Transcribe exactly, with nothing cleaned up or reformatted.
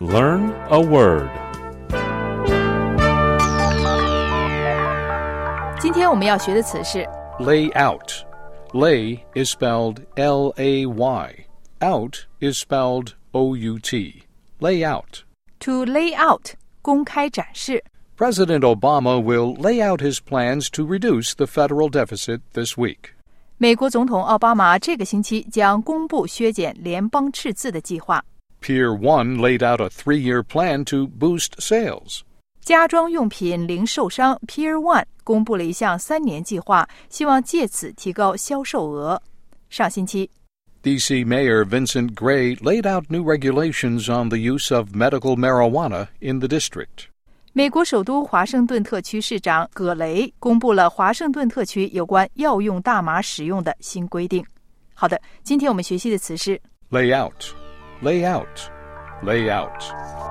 Learn a word. 今天我们要学的词是 Lay out. Lay is spelled L A Y. Out is spelled O U T. Lay out. to lay out 公开展示。 President Obama will lay out his plans to reduce the federal deficit this week. 美国总统奥巴马这个星期将公布削减联邦赤字的计划。 Pier one laid out a three-year plan to boost sales. 家装用品零售商 Pier one 公布了一项三年计划，希望借此提高销售额。上星期 D C Mayor Vincent Gray laid out new regulations on the use of medical marijuana in the district. 美国首都华盛顿特区市长葛雷公布了华盛顿特区有关药用大麻使用的新规定。好的，今天我们学习的词是 Lay out. Lay out. Lay out.